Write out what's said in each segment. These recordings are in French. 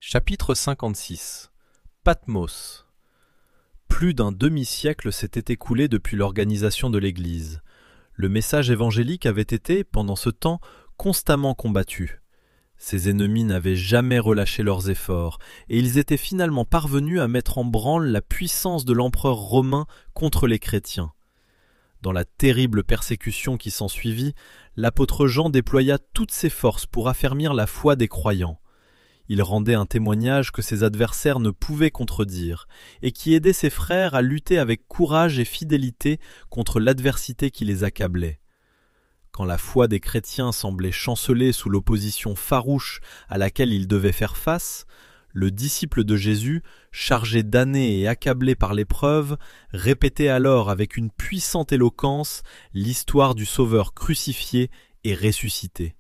Chapitre 56. Patmos. Plus d'un demi-siècle s'était écoulé depuis l'organisation de l'Église. Le message évangélique avait été, pendant ce temps, constamment combattu. Ses ennemis n'avaient jamais relâché leurs efforts, et ils étaient finalement parvenus à mettre en branle la puissance de l'empereur romain contre les chrétiens. Dans la terrible persécution qui s'ensuivit, l'apôtre Jean déploya toutes ses forces pour affermir la foi des croyants. Il rendait un témoignage que ses adversaires ne pouvaient contredire, et qui aidait ses frères à lutter avec courage et fidélité contre l'adversité qui les accablait. Quand la foi des chrétiens semblait chanceler sous l'opposition farouche à laquelle ils devaient faire face, le disciple de Jésus, chargé d'années et accablé par l'épreuve, répétait alors avec une puissante éloquence l'histoire du Sauveur crucifié et ressuscité.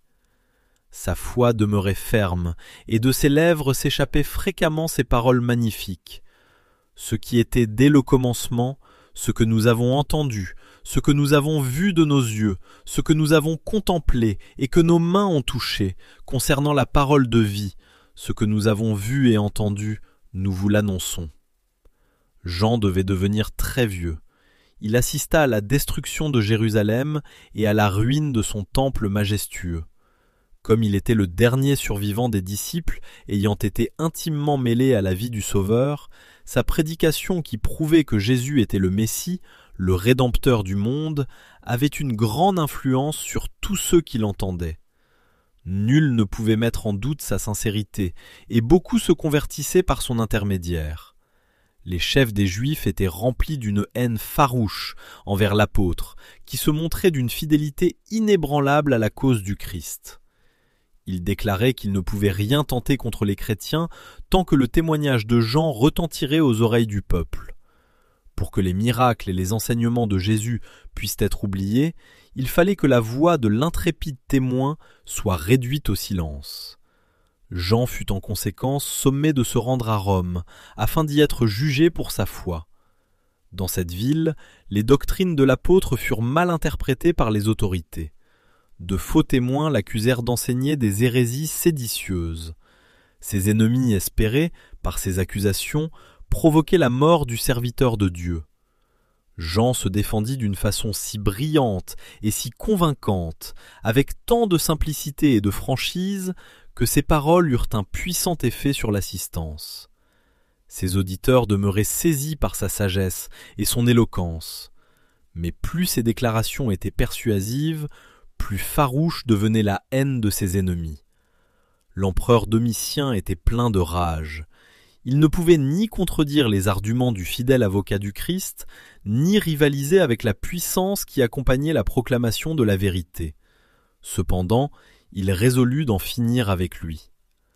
Sa foi demeurait ferme, et de ses lèvres s'échappaient fréquemment ces paroles magnifiques. Ce qui était dès le commencement, ce que nous avons entendu, ce que nous avons vu de nos yeux, ce que nous avons contemplé et que nos mains ont touché, concernant la parole de vie, ce que nous avons vu et entendu, nous vous l'annonçons. Jean devait devenir très vieux. Il assista à la destruction de Jérusalem et à la ruine de son temple majestueux. Comme il était le dernier survivant des disciples ayant été intimement mêlé à la vie du Sauveur, sa prédication qui prouvait que Jésus était le Messie, le Rédempteur du monde, avait une grande influence sur tous ceux qui l'entendaient. Nul ne pouvait mettre en doute sa sincérité, et beaucoup se convertissaient par son intermédiaire. Les chefs des Juifs étaient remplis d'une haine farouche envers l'apôtre, qui se montrait d'une fidélité inébranlable à la cause du Christ. Il déclarait qu'il ne pouvait rien tenter contre les chrétiens tant que le témoignage de Jean retentirait aux oreilles du peuple. Pour que les miracles et les enseignements de Jésus puissent être oubliés, il fallait que la voix de l'intrépide témoin soit réduite au silence. Jean fut en conséquence sommé de se rendre à Rome, afin d'y être jugé pour sa foi. Dans cette ville, les doctrines de l'apôtre furent mal interprétées par les autorités. De faux témoins l'accusèrent d'enseigner des hérésies séditieuses. Ses ennemis espéraient, par ces accusations, provoquer la mort du serviteur de Dieu. Jean se défendit d'une façon si brillante et si convaincante, avec tant de simplicité et de franchise, que ses paroles eurent un puissant effet sur l'assistance. Ses auditeurs demeuraient saisis par sa sagesse et son éloquence. Mais plus ses déclarations étaient persuasives, plus farouche devenait la haine de ses ennemis. L'empereur Domitien était plein de rage. Il ne pouvait ni contredire les arguments du fidèle avocat du Christ, ni rivaliser avec la puissance qui accompagnait la proclamation de la vérité. Cependant, il résolut d'en finir avec lui.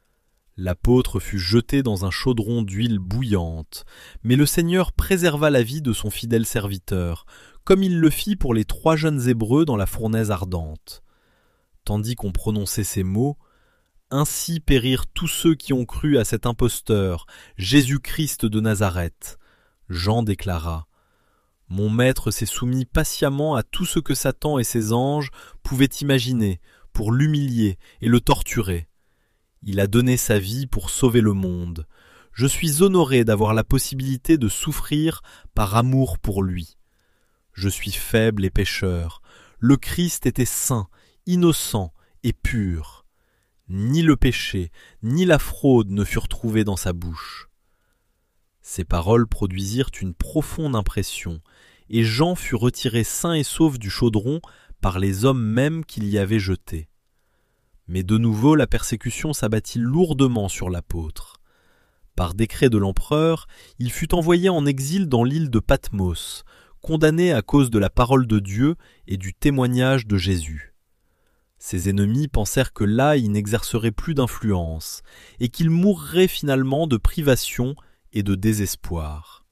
L'apôtre fut jeté dans un chaudron d'huile bouillante, mais le Seigneur préserva la vie de son fidèle serviteur, comme il le fit pour les 3 jeunes Hébreux dans la fournaise ardente. Tandis qu'on prononçait ces mots, « Ainsi périrent tous ceux qui ont cru à cet imposteur, Jésus-Christ de Nazareth. » Jean déclara, « Mon maître s'est soumis patiemment à tout ce que Satan et ses anges pouvaient imaginer pour l'humilier et le torturer. Il a donné sa vie pour sauver le monde. Je suis honoré d'avoir la possibilité de souffrir par amour pour lui. Je suis faible et pécheur. Le Christ était saint, innocent et pur. Ni le péché, ni la fraude ne furent trouvés dans sa bouche. » Ces paroles produisirent une profonde impression, et Jean fut retiré sain et sauf du chaudron par les hommes mêmes qui l'y avaient jeté. Mais de nouveau la persécution s'abattit lourdement sur l'apôtre. Par décret de l'empereur, il fut envoyé en exil dans l'île de Patmos, condamné à cause de la parole de Dieu et du témoignage de Jésus. Ses ennemis pensèrent que là il n'exercerait plus d'influence et qu'il mourrait finalement de privation et de désespoir.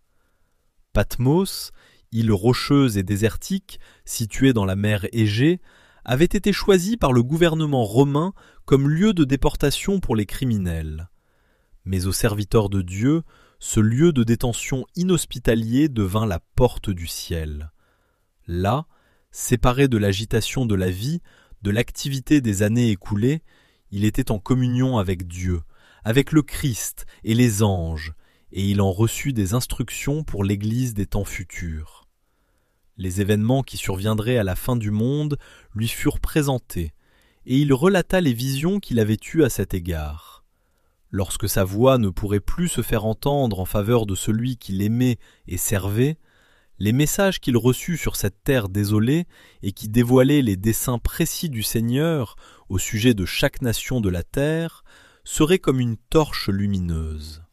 Patmos, île rocheuse et désertique, située dans la mer Égée, avait été choisie par le gouvernement romain comme lieu de déportation pour les criminels. Mais aux serviteurs de Dieu, ce lieu de détention inhospitalier devint la porte du ciel. Là, séparé de l'agitation de la vie, de l'activité des années écoulées, il était en communion avec Dieu, avec le Christ et les anges, et il en reçut des instructions pour l'Église des temps futurs. Les événements qui surviendraient à la fin du monde lui furent présentés, et il relata les visions qu'il avait eues à cet égard. Lorsque sa voix ne pourrait plus se faire entendre en faveur de celui qu'il aimait et servait, les messages qu'il reçut sur cette terre désolée et qui dévoilaient les desseins précis du Seigneur au sujet de chaque nation de la terre seraient comme une torche lumineuse.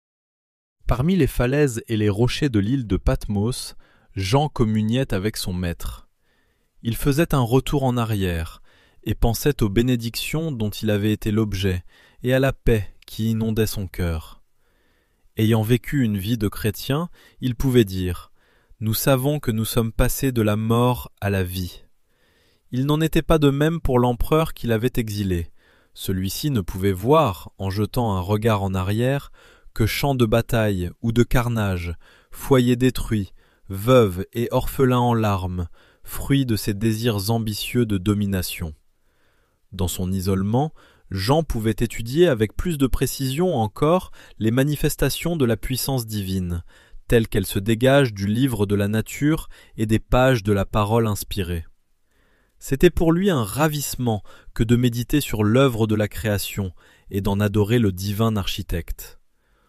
Parmi les falaises et les rochers de l'île de Patmos, Jean communiait avec son maître. Il faisait un retour en arrière et pensait aux bénédictions dont il avait été l'objet et à la paix qui inondait son cœur. Ayant vécu une vie de chrétien, il pouvait dire « Nous savons que nous sommes passés de la mort à la vie ». Il n'en était pas de même pour l'empereur qui l'avait exilé. Celui-ci ne pouvait voir, en jetant un regard en arrière, que champs de bataille ou de carnage, foyers détruits, veuves et orphelins en larmes, fruits de ses désirs ambitieux de domination. Dans son isolement, Jean pouvait étudier avec plus de précision encore les manifestations de la puissance divine, telles qu'elles se dégagent du livre de la nature et des pages de la parole inspirée. C'était pour lui un ravissement que de méditer sur l'œuvre de la création et d'en adorer le divin architecte.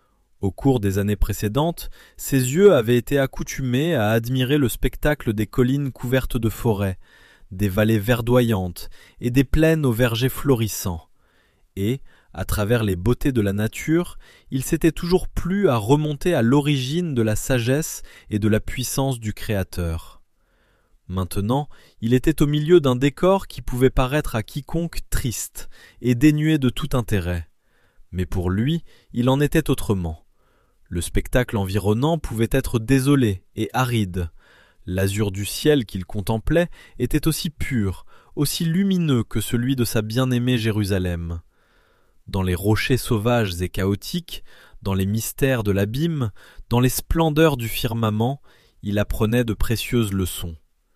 Au cours des années précédentes, ses yeux avaient été accoutumés à admirer le spectacle des collines couvertes de forêts, des vallées verdoyantes et des plaines aux vergers florissants. Et, à travers les beautés de la nature, il s'était toujours plu à remonter à l'origine de la sagesse et de la puissance du Créateur. Maintenant, il était au milieu d'un décor qui pouvait paraître à quiconque triste et dénué de tout intérêt. Mais pour lui, il en était autrement. Le spectacle environnant pouvait être désolé et aride. L'azur du ciel qu'il contemplait était aussi pur, aussi lumineux que celui de sa bien-aimée Jérusalem. Dans les rochers sauvages et chaotiques, dans les mystères de l'abîme, dans les splendeurs du firmament, il apprenait de précieuses leçons.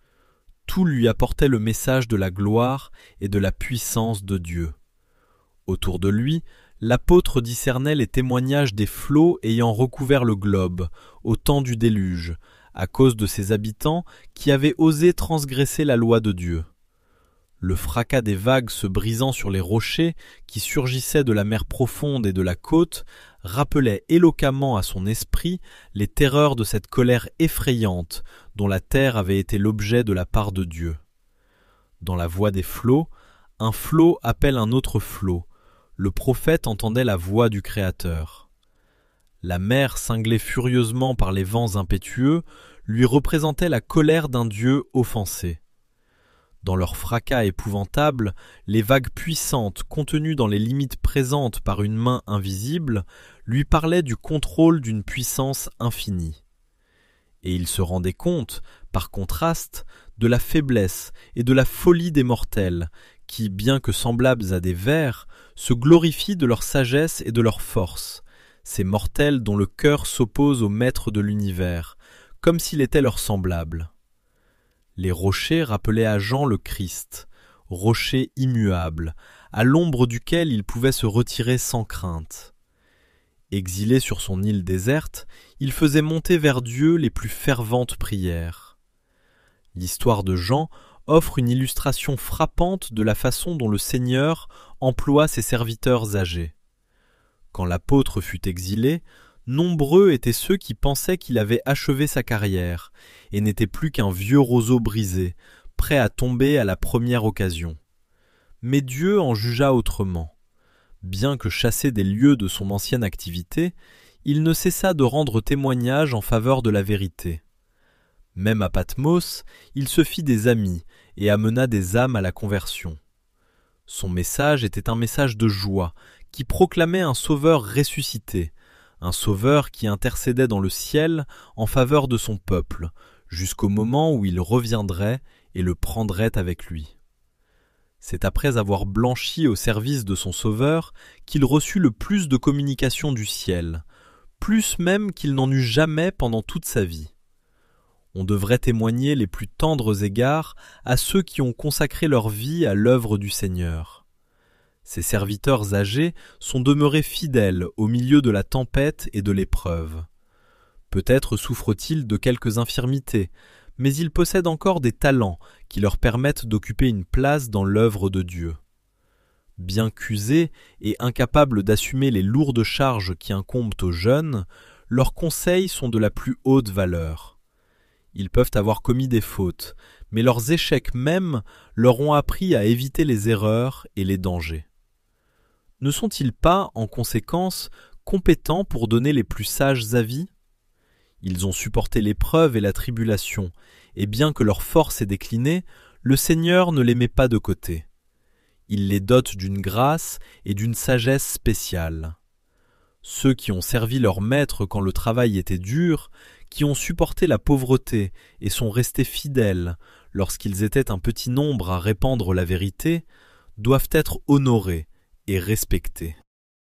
Tout lui apportait le message de la gloire et de la puissance de Dieu. Autour de lui, l'apôtre discernait les témoignages des flots ayant recouvert le globe, au temps du déluge, à cause de ses habitants qui avaient osé transgresser la loi de Dieu. Le fracas des vagues se brisant sur les rochers qui surgissaient de la mer profonde et de la côte rappelait éloquemment à son esprit les terreurs de cette colère effrayante dont la terre avait été l'objet de la part de Dieu. Dans la voix des flots, un flot appelle un autre flot. Le prophète entendait la voix du Créateur. La mer, cinglée furieusement par les vents impétueux, lui représentait la colère d'un Dieu offensé. Dans leur fracas épouvantable, les vagues puissantes, contenues dans les limites présentes par une main invisible, lui parlaient du contrôle d'une puissance infinie. Et il se rendait compte, par contraste, de la faiblesse et de la folie des mortels, qui, bien que semblables à des vers, se glorifient de leur sagesse et de leur force, ces mortels dont le cœur s'oppose au maître de l'univers, comme s'il était leur semblable. Les rochers rappelaient à Jean le Christ, rocher immuable, à l'ombre duquel il pouvait se retirer sans crainte. Exilé sur son île déserte, il faisait monter vers Dieu les plus ferventes prières. L'histoire de Jean offre une illustration frappante de la façon dont le Seigneur emploie ses serviteurs âgés. Quand l'apôtre fut exilé, nombreux étaient ceux qui pensaient qu'il avait achevé sa carrière et n'était plus qu'un vieux roseau brisé, prêt à tomber à la première occasion. Mais Dieu en jugea autrement. Bien que chassé des lieux de son ancienne activité, il ne cessa de rendre témoignage en faveur de la vérité. Même à Patmos, il se fit des amis et amena des âmes à la conversion. Son message était un message de joie qui proclamait un sauveur ressuscité, un sauveur qui intercédait dans le ciel en faveur de son peuple, jusqu'au moment où il reviendrait et le prendrait avec lui. C'est après avoir blanchi au service de son sauveur qu'il reçut le plus de communications du ciel, plus même qu'il n'en eut jamais pendant toute sa vie. On devrait témoigner les plus tendres égards à ceux qui ont consacré leur vie à l'œuvre du Seigneur. Ces serviteurs âgés sont demeurés fidèles au milieu de la tempête et de l'épreuve. Peut-être souffrent-ils de quelques infirmités, mais ils possèdent encore des talents qui leur permettent d'occuper une place dans l'œuvre de Dieu. Bien qu'usés et incapables d'assumer les lourdes charges qui incombent aux jeunes, leurs conseils sont de la plus haute valeur. Ils peuvent avoir commis des fautes, mais leurs échecs même leur ont appris à éviter les erreurs et les dangers. Ne sont-ils pas, en conséquence, compétents pour donner les plus sages avis ? Ils ont supporté l'épreuve et la tribulation, et bien que leur force ait décliné, le Seigneur ne les met pas de côté. Il les dote d'une grâce et d'une sagesse spéciale. Ceux qui ont servi leur maître quand le travail était dur, qui ont supporté la pauvreté et sont restés fidèles lorsqu'ils étaient un petit nombre à répandre la vérité, doivent être honorés et respectés.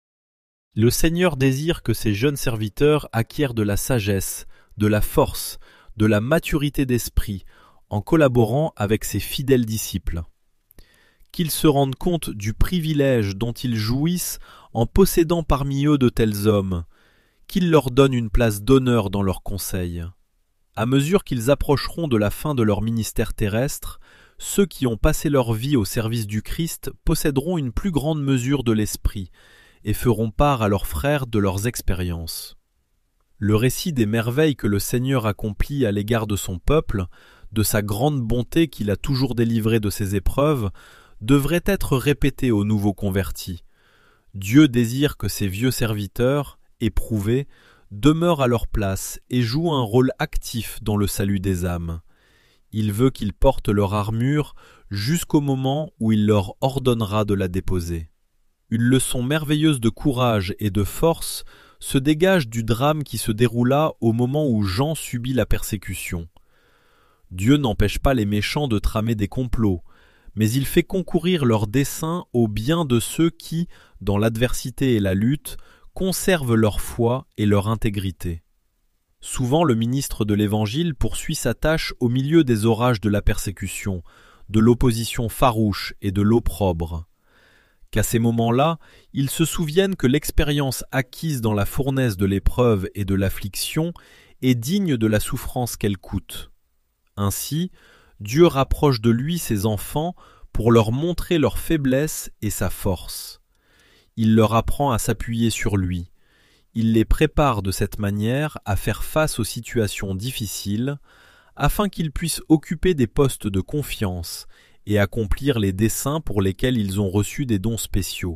Le Seigneur désire que ses jeunes serviteurs acquièrent de la sagesse, de la force, de la maturité d'esprit, en collaborant avec ses fidèles disciples. Qu'ils se rendent compte du privilège dont ils jouissent en possédant parmi eux de tels hommes, qu'ils leur donnent une place d'honneur dans leurs conseils. À mesure qu'ils approcheront de la fin de leur ministère terrestre, ceux qui ont passé leur vie au service du Christ posséderont une plus grande mesure de l'esprit et feront part à leurs frères de leurs expériences. Le récit des merveilles que le Seigneur accomplit à l'égard de son peuple, de sa grande bonté qu'il a toujours délivré de ses épreuves, devrait être répété aux nouveaux convertis. Dieu désire que ses vieux serviteurs, éprouvés, demeurent à leur place et jouent un rôle actif dans le salut des âmes. Il veut qu'ils portent leur armure jusqu'au moment où il leur ordonnera de la déposer. Une leçon merveilleuse de courage et de force se dégage du drame qui se déroula au moment où Jean subit la persécution. Dieu n'empêche pas les méchants de tramer des complots, mais il fait concourir leurs desseins au bien de ceux qui, dans l'adversité et la lutte, conservent leur foi et leur intégrité. Souvent le ministre de l'Évangile poursuit sa tâche au milieu des orages de la persécution, de l'opposition farouche et de l'opprobre. Qu'à ces moments-là, ils se souviennent que l'expérience acquise dans la fournaise de l'épreuve et de l'affliction est digne de la souffrance qu'elle coûte. Ainsi, Dieu rapproche de lui ses enfants pour leur montrer leur faiblesse et sa force. Il leur apprend à s'appuyer sur lui. Il les prépare de cette manière à faire face aux situations difficiles, afin qu'ils puissent occuper des postes de confiance et accomplir les desseins pour lesquels ils ont reçu des dons spéciaux.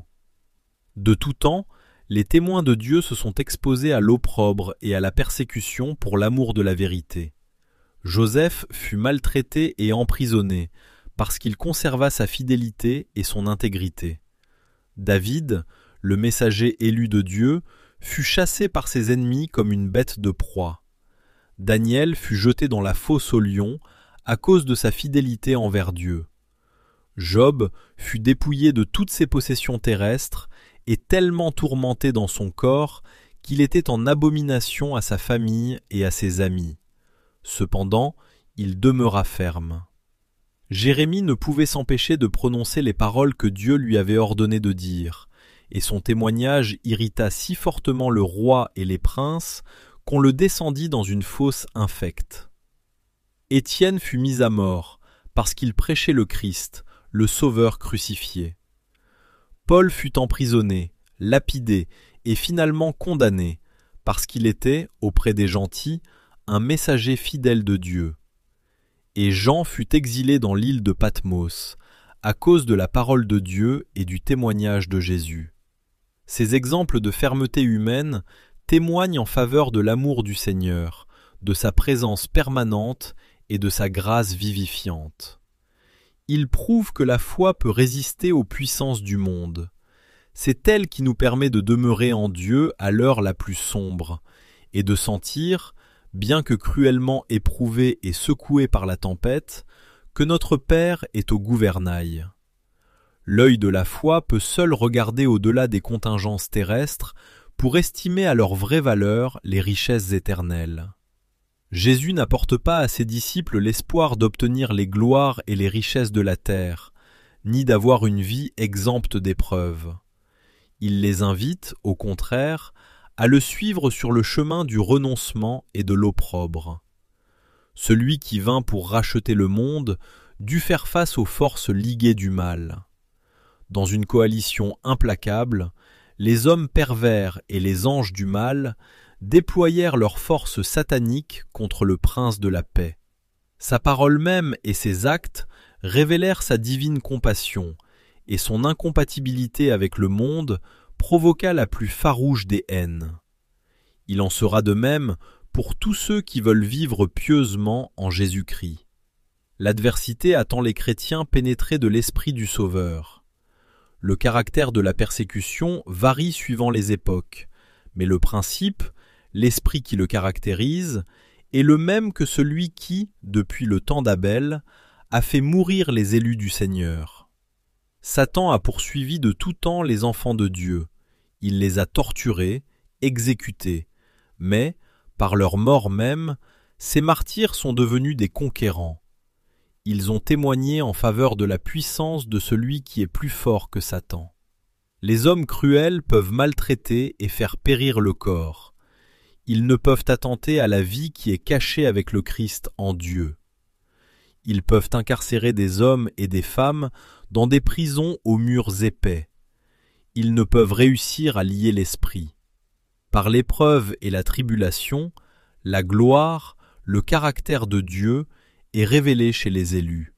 De tout temps, les témoins de Dieu se sont exposés à l'opprobre et à la persécution pour l'amour de la vérité. Joseph fut maltraité et emprisonné parce qu'il conserva sa fidélité et son intégrité. David, le messager élu de Dieu, fut chassé par ses ennemis comme une bête de proie. Daniel fut jeté dans la fosse aux lions à cause de sa fidélité envers Dieu. Job fut dépouillé de toutes ses possessions terrestres et tellement tourmenté dans son corps qu'il était en abomination à sa famille et à ses amis. Cependant, il demeura ferme. Jérémie ne pouvait s'empêcher de prononcer les paroles que Dieu lui avait ordonné de dire, et son témoignage irrita si fortement le roi et les princes qu'on le descendit dans une fosse infecte. Étienne fut mis à mort parce qu'il prêchait le Christ, le Sauveur crucifié. Paul fut emprisonné, lapidé et finalement condamné parce qu'il était, auprès des gentils, un messager fidèle de Dieu. Et Jean fut exilé dans l'île de Patmos à cause de la parole de Dieu et du témoignage de Jésus. Ces exemples de fermeté humaine témoignent en faveur de l'amour du Seigneur, de sa présence permanente et de sa grâce vivifiante. Ils prouvent que la foi peut résister aux puissances du monde. C'est elle qui nous permet de demeurer en Dieu à l'heure la plus sombre et de sentir, bien que cruellement éprouvés et secoués par la tempête, que notre Père est au gouvernail. L'œil de la foi peut seul regarder au-delà des contingences terrestres pour estimer à leur vraie valeur les richesses éternelles. Jésus n'apporte pas à ses disciples l'espoir d'obtenir les gloires et les richesses de la terre, ni d'avoir une vie exempte d'épreuves. Il les invite, au contraire, à le suivre sur le chemin du renoncement et de l'opprobre. Celui qui vint pour racheter le monde dut faire face aux forces liguées du mal. Dans une coalition implacable, les hommes pervers et les anges du mal déployèrent leurs forces sataniques contre le prince de la paix. Sa parole même et ses actes révélèrent sa divine compassion, et son incompatibilité avec le monde provoqua la plus farouche des haines. Il en sera de même pour tous ceux qui veulent vivre pieusement en Jésus-Christ. L'adversité attend les chrétiens pénétrés de l'esprit du Sauveur. Le caractère de la persécution varie suivant les époques, mais le principe, l'esprit qui le caractérise, est le même que celui qui, depuis le temps d'Abel, a fait mourir les élus du Seigneur. Satan a poursuivi de tout temps les enfants de Dieu. Il les a torturés, exécutés, mais, par leur mort même, ces martyrs sont devenus des conquérants. Ils ont témoigné en faveur de la puissance de celui qui est plus fort que Satan. Les hommes cruels peuvent maltraiter et faire périr le corps. Ils ne peuvent attenter à la vie qui est cachée avec le Christ en Dieu. Ils peuvent incarcérer des hommes et des femmes dans des prisons aux murs épais. Ils ne peuvent réussir à lier l'esprit. Par l'épreuve et la tribulation, la gloire, le caractère de Dieu est révélé chez les élus.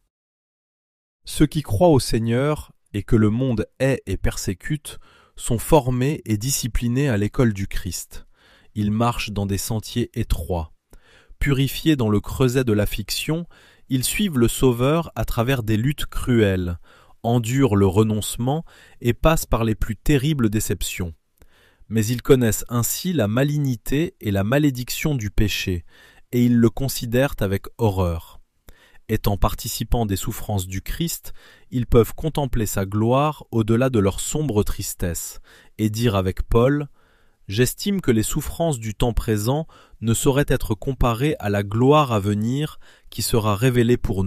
Ceux qui croient au Seigneur et que le monde hait et persécute sont formés et disciplinés à l'école du Christ. Ils marchent dans des sentiers étroits. Purifiés dans le creuset de l'affliction, ils suivent le Sauveur à travers des luttes cruelles, endurent le renoncement et passent par les plus terribles déceptions. Mais ils connaissent ainsi la malignité et la malédiction du péché, et ils le considèrent avec horreur. Étant participants des souffrances du Christ, ils peuvent contempler sa gloire au-delà de leur sombre tristesse, et dire avec Paul « J'estime que les souffrances du temps présent ne sauraient être comparées à la gloire à venir qui sera révélée pour nous. »